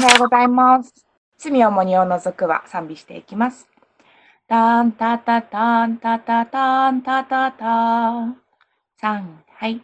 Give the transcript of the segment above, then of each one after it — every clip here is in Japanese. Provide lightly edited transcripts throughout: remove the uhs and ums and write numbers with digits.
はようございます。罪をもにを除くは賛美していきます。タンタタタンタタタンタタタ。はい。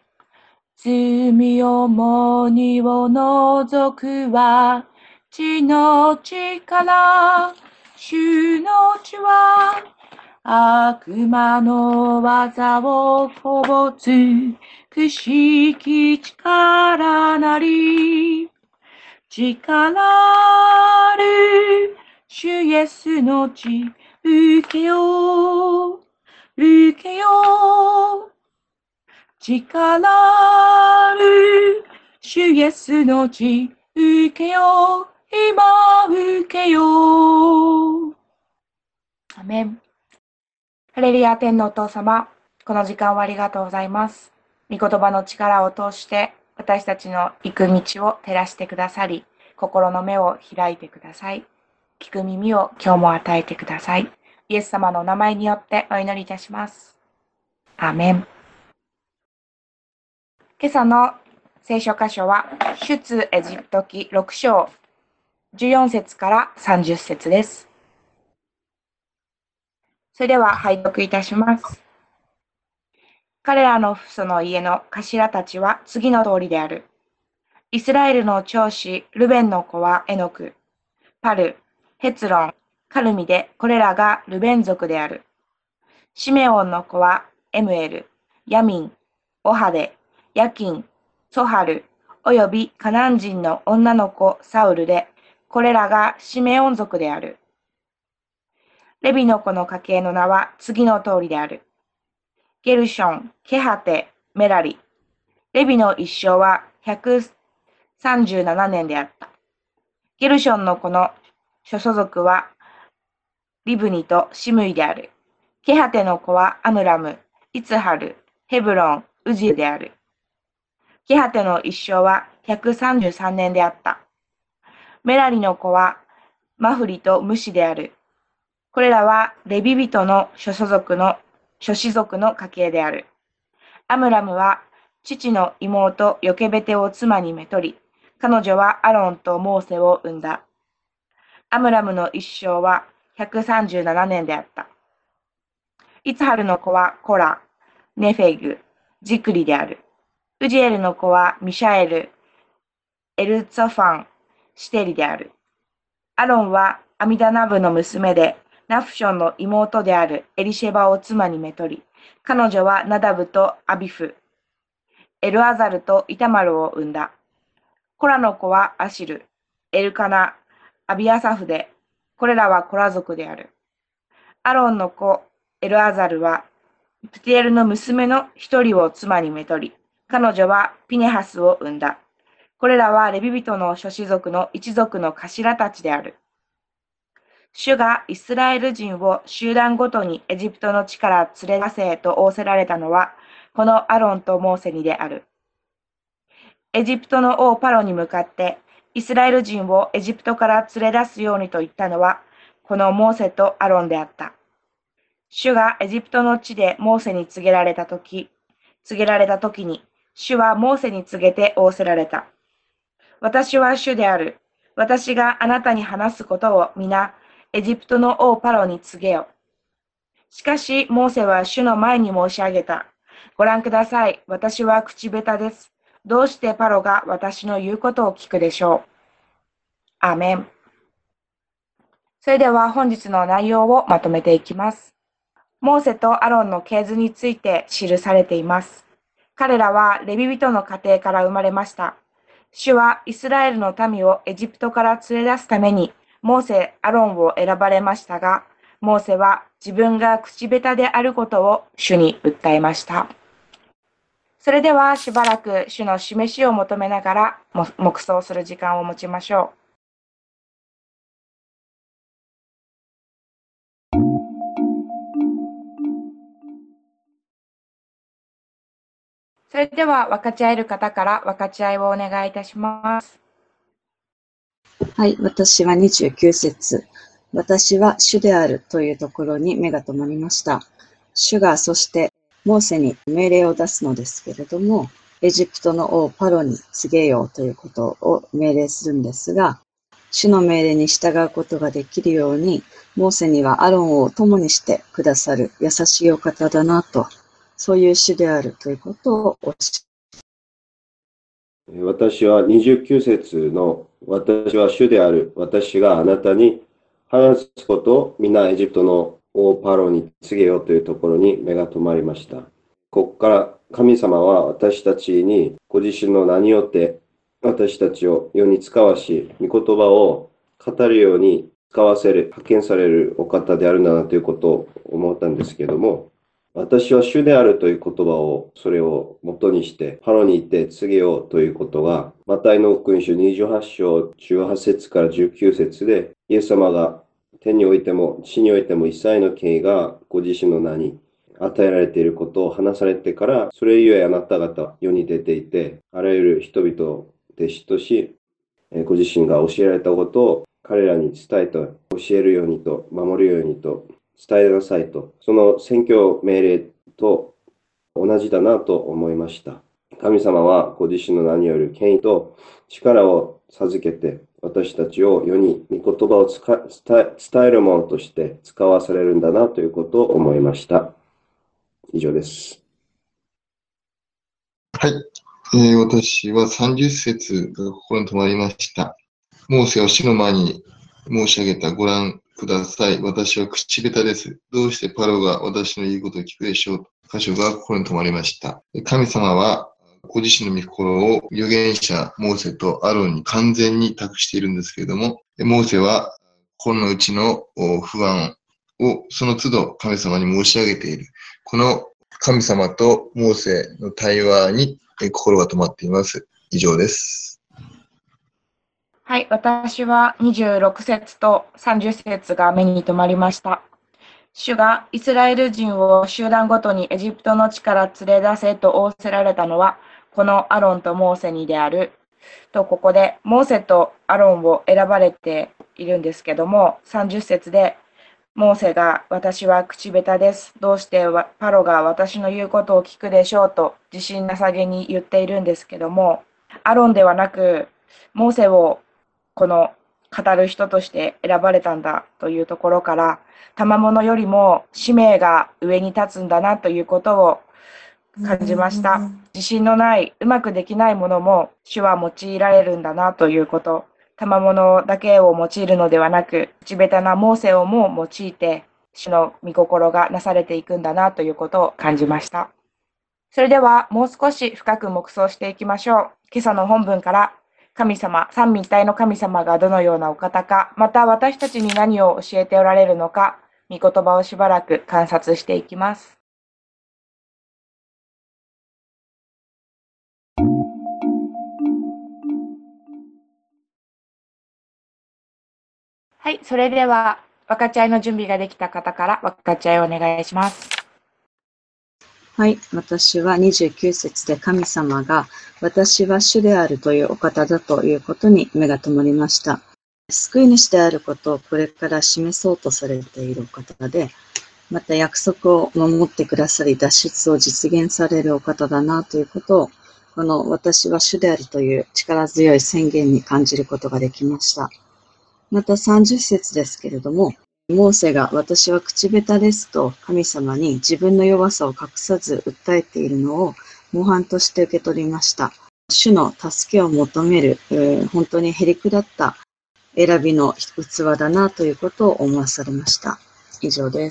罪をもにを除くは地の力、主の血は悪魔の技をこぼつくしき力なり。力ある主イエスの血受けよう受けよう。力ある主イエスの血受けよう今受けよう。アメン。ハレルヤ天のお父様、この時間をありがとうございます。御言葉の力を通して私たちの行く道を照らしてくださり、心の目を開いてください。聞く耳を今日も与えてください。イエス様のお名前によってお祈りいたします。アーメン。今朝の聖書箇所は出エジプト記6章14節から30節です。それでは拝読いたします。彼らの父祖の家の頭たちは次の通りである。イスラエルの長子ルベンの子はエノク、パル、ヘツロン、カルミで、これらがルベン族である。シメオンの子はエムエル、ヤミン、オハデ、ヤキン、ソハル、およびカナン人の女の子サウルで、これらがシメオン族である。レビの子の家系の名は次の通りである。ゲルション、ケハテ、メラリ。レビの一生は137年であった。ゲルションの子の諸祖族はリブニとシムイである。ケハテの子はアムラム、イツハル、ヘブロン、ウジルである。ケハテの一生は133年であった。メラリの子はマフリとムシである。これらはレビ人の諸子族の家系である。アムラムは父の妹ヨケベテを妻にめとり、彼女はアロンとモーセを産んだ。アムラムの一生は137年であった。イツハルの子はコラ、ネフェグ、ジクリである。ウジエルの子はミシャエル、エルツァファン、シテリである。アロンはアミダナブの娘で、ナフションの妹であるエリシェバを妻にめとり、彼女はナダブとアビフ、エルアザルとイタマルを産んだ。コラの子はアシル、エルカナ、アビアサフで、これらはコラ族である。アロンの子、エルアザルは、プティエルの娘の一人を妻にめとり、彼女はピネハスを産んだ。これらはレビ人の諸子族の一族の頭たちである。主がイスラエル人を集団ごとにエジプトの地から連れ出せと仰せられたのは、このアロンとモーセにである。エジプトの王パロに向かって、イスラエル人をエジプトから連れ出すようにと言ったのは、このモーセとアロンであった。主がエジプトの地でモーセに告げられたときに、主はモーセに告げて仰せられた。私は主である。私があなたに話すことを皆、エジプトの王パロに告げよ。しかし、モーセは主の前に申し上げた。ご覧ください。私は口下手です。どうしてパロが私の言うことを聞くでしょう。アーメン。それでは本日の内容をまとめていきます。モーセとアロンの系図について記されています。彼らはレビ人の家庭から生まれました。主はイスラエルの民をエジプトから連れ出すためにモーセ、アロンを選ばれましたが、モーセは自分が口下手であることを主に訴えました。それではしばらく主の示しを求めながら黙想する時間を持ちましょう。それでは分かち合える方から分かち合いをお願いいたします。 はい、私は29節。私は主であるというところに目が留まりました。主がそしてモーセに命令を出すのですけれども、エジプトの王パロに告げようということを命令するんですが、 主の命令に従うことができるように、モーセにはアロンを友にしてくださる優しいお方だなと、そういう主であるということをおっしゃる。 私は29節の私は主である私があなたに話すことを皆エジプトの王パロに告げようというところに目が留まりました。ここから神様は私たちにご自身の名によって私たちを世に使わし、御言葉を語るように使わせる、派遣されるお方であるんだなということを思ったんですけども、私は主であるという言葉を、それを元にして、パロに行って告げようということが、マタイの福音書28章18節から19節で、イエス様が天においても地においても一切の権威がご自身の名に与えられていることを話されてから、それゆえあなた方世に出ていて、あらゆる人々を弟子とし、ご自身が教えられたことを彼らに伝えと、教えるようにと、守るようにと、伝えなさいと、その宣教命令と同じだなと思いました。神様はご自身の名による権威と力を授けて、私たちを世に御言葉を伝えるものとして使わされるんだなということを思いました。以上です。 はい。私は30節が心に留まりました。モーセは主の前に申し上げた。ご覧ください。私は口下手です。どうしてパロが私の言うことを聞くでしょう。箇所が心に留まりました。神様はご自身の御心を預言者モーセとアロンに完全に託しているんですけれども、モーセは心の内の不安をその都度神様に申し上げている。この神様とモーセの対話に心が止まっています。以上です。 はい、私は26節と30節が目に留まりました。主がイスラエル人を集団ごとにエジプトの地から連れ出せと仰せられたのは、このアロンとモーセにである。と、ここでモーセとアロンを選ばれているんですけども、30節で、モーセが私は口下手です。どうしてパロが私の言うことを聞くでしょうと自信なさげに言っているんですけども、アロンではなくモーセをこの語る人として選ばれたんだというところから、賜物よりも使命が上に立つんだなということを感じました。自信のない、うまくできないものも主は用いられるんだなということ。賜物だけを用いるのではなく、口下手なモーセをも用いて、主の御心がなされていくんだなということを感じました。それではもう少し深く黙想していきましょう。今朝の本文から神様、三位一体の神様がどのようなお方か、また私たちに何を教えておられるのか、御言葉をしばらく観察していきます。はい、それでは分かち合いの準備ができた方から分かち合いをお願いします。 はい、私は29節で神様が私は主であるというお方だということに目が留まりました。救い主であることをこれから示そうとされているお方で、また約束を守ってくださり脱出を実現されるお方だなということを、この私は主であるという力強い宣言に感じることができました。また30節ですけれども、モーセが私は口下手ですと神様に自分の弱さを隠さず訴えているのを模範として受け取りました。主の助けを求める、本当にへりくだった選びの器だなということを思わされました。以上です。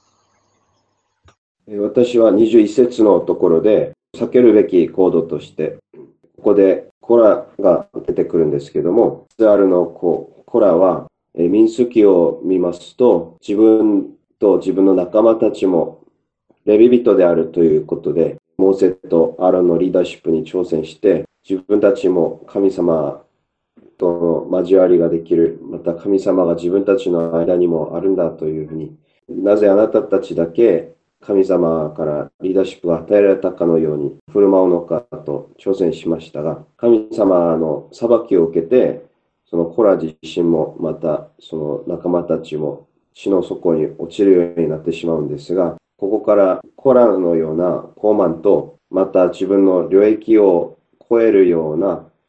私は21節のところで避けるべき行動として、ここでコラが出てくるんですけども、イスラエルのコラは民数記を見ますと、自分と自分の仲間たちもレビ人であるということで、モーセとアロンのリーダーシップに挑戦して、自分たちも神様との交わりができる、また神様が自分たちの間にもあるんだというふうに、なぜあなたたちだけ神様からリーダーシップが与えられたかのように振る舞うのかと挑戦しましたが、神様の裁きを受けて、そのコラ自身もまたその仲間たちも死の底に落ちるようになってしまうんですが、ここからコラのような傲慢と、また自分の領域を超えるような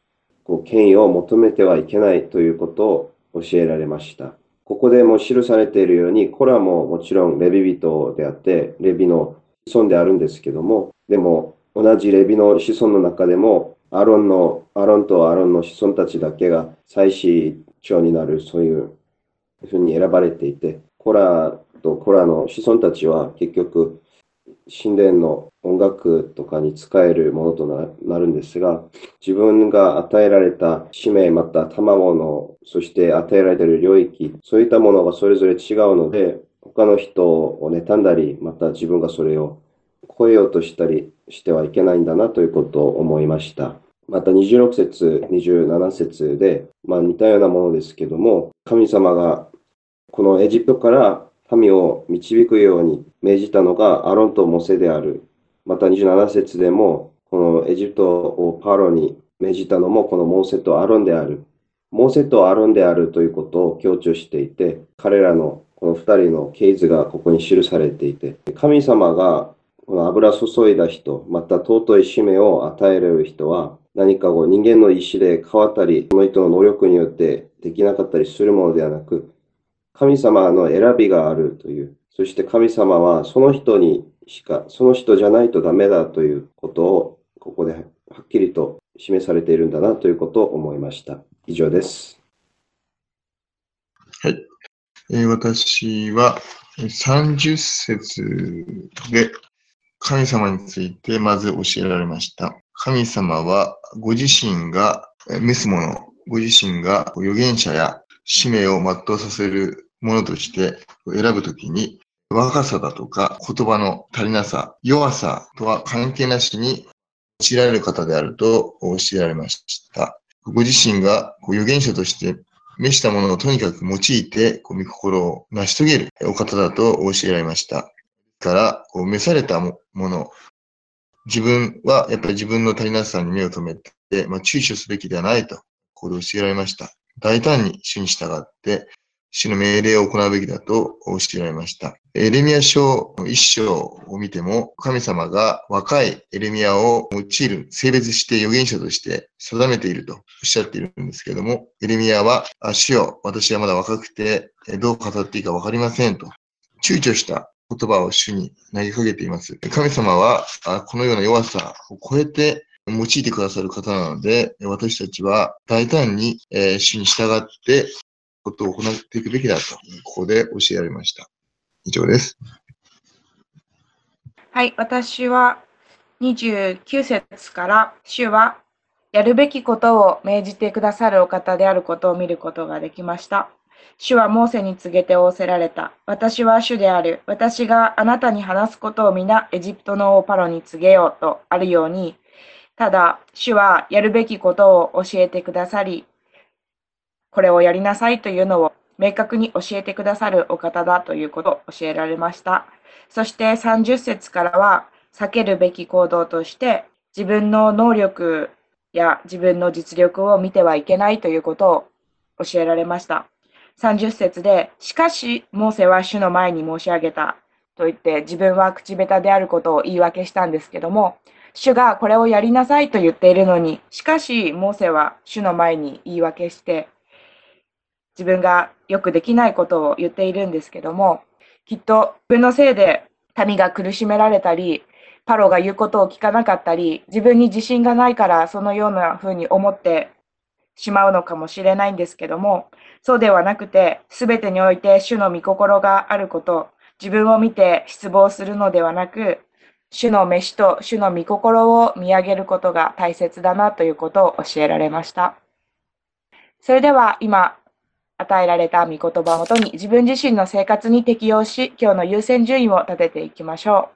権威を求めてはいけないということを教えられました。ここでも記されているように、コラももちろんレビ人であって、レビの子孫であるんですけども、でも同じレビの子孫の中でも、アロンとアロンの子孫たちだけが祭司長になる、そういうふうに選ばれていて、コラとコラの子孫たちは結局、神殿の音楽とかに使えるものとなるんですが、自分が与えられた使命、また賜物、そして与えられている領域、そういったものがそれぞれ違うので、他の人を妬んだり、また自分がそれを超えようとしたりしてはいけないんだなということを思いました。また26節、27節で、似たようなものですけども、神様がこのエジプトから民を導くように命じたのがアロンとモセである。また27節でも、このエジプトをパロに命じたのもこのモーセとアロンである。モーセとアロンであるということを強調していて、彼らのこの二人の系図がここに記されていて、神様がこの油注いだ人、また尊い使命を与える人は、何か人間の意志で変わったり、その人の能力によってできなかったりするものではなく、神様の選びがあるという、そして神様はその人じゃないとダメだということを、ここではっきりと示されているんだなということを思いました。以上です。 はい。私は30節で神様についてまず教えられました。神様はご自身が召す者、ご自身が預言者や使命を全うさせるものとして選ぶときに、若さだとか言葉の足りなさ、弱さとは関係なしに用いられる方であると教えられました。ご自身が預言者として召したものをとにかく用いて御心を成し遂げるお方だと教えられました。から、召されたもの、自分はやっぱり自分の足りなさに目を留めて、躊躇すべきではないと、ここで教えられました。大胆に主に従って、主の命令を行うべきだと教えられました。エレミヤ書の一章を見ても、神様が若いエレミヤを用いる、性別して預言者として定めているとおっしゃっているんですけれども、エレミヤは、主よ、私はまだ若くて、どう語っていいかわかりませんと、躊躇した言葉を主に投げかけています。神様は、このような弱さを超えて用いてくださる方なので、私たちは大胆に主に従ってことを行っていくべきだと、ここで教えられました。以上です。 はい、私は29節から主はやるべきことを命じてくださるお方であることを見ることができました。主はモーセに告げて仰せられた。私は主である。私があなたに話すことを皆エジプトの王パロに告げようとあるように、ただ主はやるべきことを教えてくださり、これをやりなさいというのを明確に教えてくださるお方だということを教えられました。そして30節からは避けるべき行動として自分の能力や自分の実力を見てはいけないということを教えられました。30節で、しかしモーセは主の前に申し上げたと言って自分は口下手であることを言い訳したんですけども、主がこれをやりなさいと言っているのに、しかしモーセは主の前に言い訳して自分がよくできないことを言っているんですけども、きっと自分のせいで民が苦しめられたり、パロが言うことを聞かなかったり、自分に自信がないからそのようなふうに思ってしまうのかもしれないんですけども、そうではなくて、すべてにおいて主の御心があること、自分を見て失望するのではなく、主の召しと主の御心を見上げることが大切だなということを教えられました。それでは今、与えられた御言葉をもとに自分自身の生活に適用し、今日の優先順位を立てていきましょう。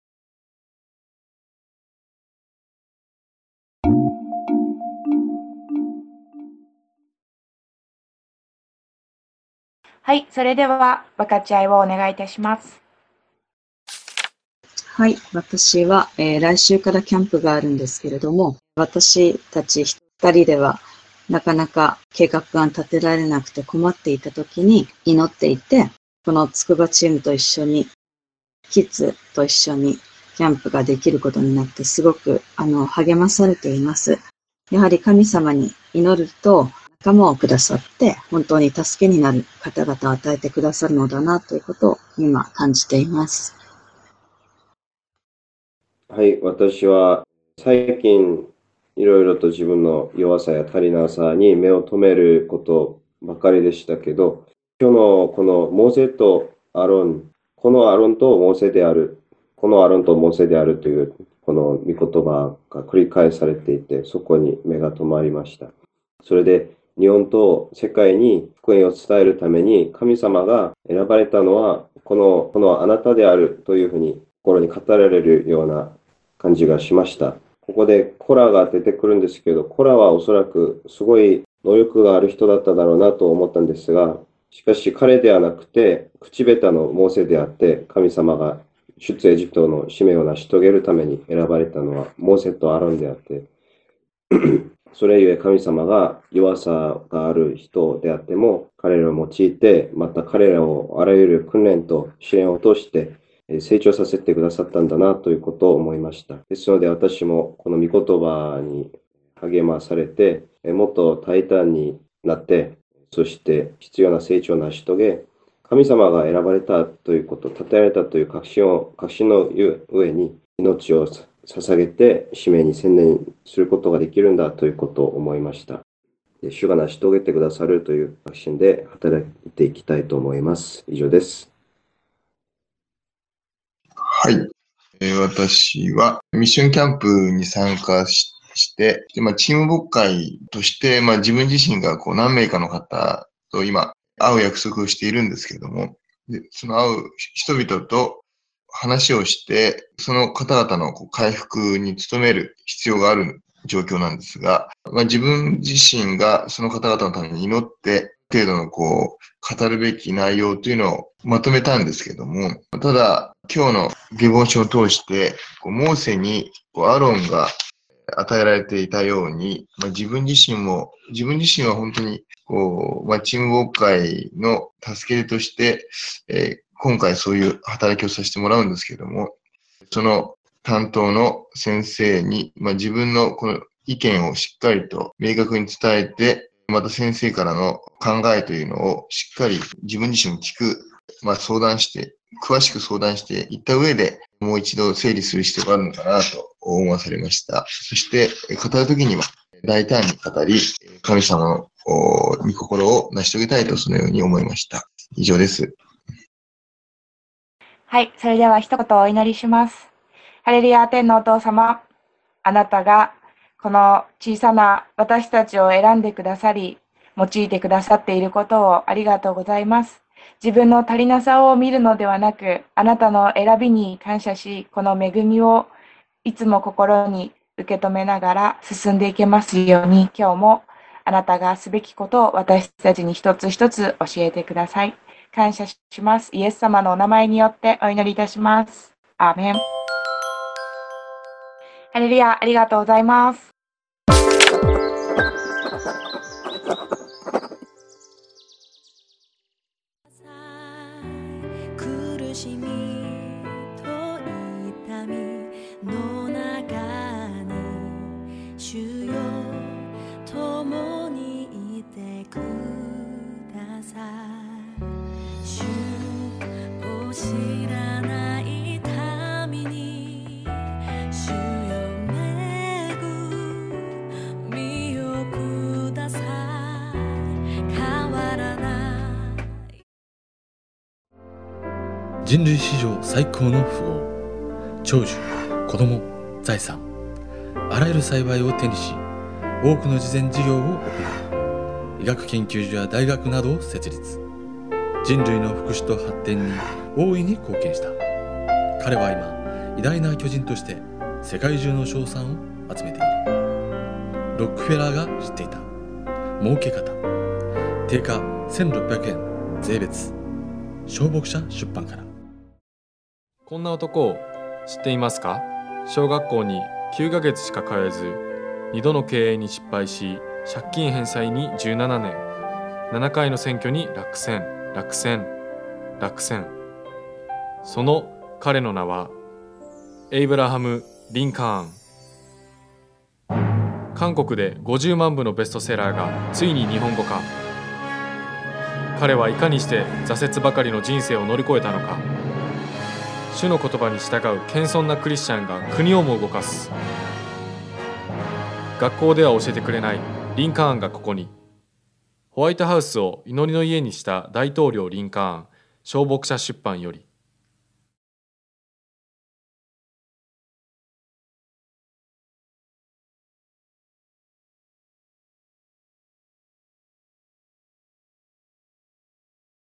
はい、それでは分かち合いをお願いいたします。 はい、私は、来週からキャンプがあるんですけれども、私たち2人ではなかなか計画が立てられなくて困っていた時に祈っていて、この筑波チームと一緒に、キッズと一緒にキャンプができることになってすごく励まされています。やはり神様に祈ると仲間をくださって本当に助けになる方々を与えてくださるのだなということを今感じています。 はい、私は最近いろいろと自分の弱さや足りなさに目を留めることばかりでしたけど、今日のこのモーセとアロン、このアロンとモーセである、このアロンとモーセであるというこの御言葉が繰り返されていて、そこに目が留まりました。それで日本と世界に福音を伝えるために神様が選ばれたのはこのあなたであるというふうに心に語られるような感じがしました。ここでコラが出てくるんですけど、コラはおそらくすごい能力がある人だっただろうなと思ったんですが、しかし彼ではなくて、口下手のモーセであって、神様が出エジプトの使命を成し遂げるために選ばれたのはモーセとアロンであって、それゆえ神様が弱さがある人であっても、彼らを用いて、また彼らをあらゆる訓練と試練を通して成長させてくださったんだなということを思いました。ですので私もこの御言葉に励まされて、もっと大胆になって、そして必要な成長を成し遂げ、神様が選ばれたということ、称えられたという確信の上に命を捧げて使命に専念することができるんだということを思いました。主が成し遂げてくださるという確信で働いていきたいと思います。以上です。 はい。私はミッションキャンプに参加してチーム牧会として、自分自身が何名かの方と今会う約束をしているんですけれども、その会う人々と話をして、その方々の回復に努める必要がある状況なんですが、自分自身がその方々のために祈って、程度の語るべき内容というのをまとめたんですけども、ただ今日のデボーションを通して、モーセにアロンが与えられていたように、自分自身は本当にチーム牧会の助けとして、今回そういう働きをさせてもらうんですけども、その担当の先生に、自分のこの意見をしっかりと明確に伝えて、また先生からの考えというのをしっかり自分自身に聞く、詳しく相談していった上で、もう一度整理する必要があるのかなと思わされました。そして、語るときには大胆に語り、神様の御心を成し遂げたいと、そのように思いました。以上です。 はい、それでは一言お祈りします。ハレルヤ天のお父様、あなたがこの小さな私たちを選んでくださり、用いてくださっていることをありがとうございます。自分の足りなさを見るのではなく、あなたの選びに感謝し、この恵みをいつも心に受け止めながら進んでいけますように、今日もあなたがすべきことを私たちに一つ一つ教えてください。感謝します。イエス様のお名前によってお祈りいたします。アーメン。ハレルヤ、ありがとうございます。 苦しみと痛みの中に主よ共にいてください。主を知らない民に主よ恵みをください。変わらない人類史上最高の富豪、長寿、子供、財産、あらゆる幸いを手にし、多くの慈善事業を行い、医学研究所や大学などを設立。人類の福祉と発展に大いに貢献した。彼は今、偉大な巨人として世界中の称賛を集めている。ロックフェラーが知っていた儲け方。定価1600円税別。小牧者出版から。 こんな男を知っていますか？小学校に9ヶ月しか通えず、2度の経営に失敗し、借金返済に17年、7回の選挙に落選。その彼の名は、エイブラハム・リンカーン。 韓国で50万部のベストセラーがついに日本語化。彼はいかにして挫折ばかりの人生を乗り越えたのか。主の言葉に従う謙遜なクリスチャンが国をも動かす。学校では教えてくれないリンカーンがここに。ホワイトハウスを祈りの家にした大統領リンカーン、小牧者出版より。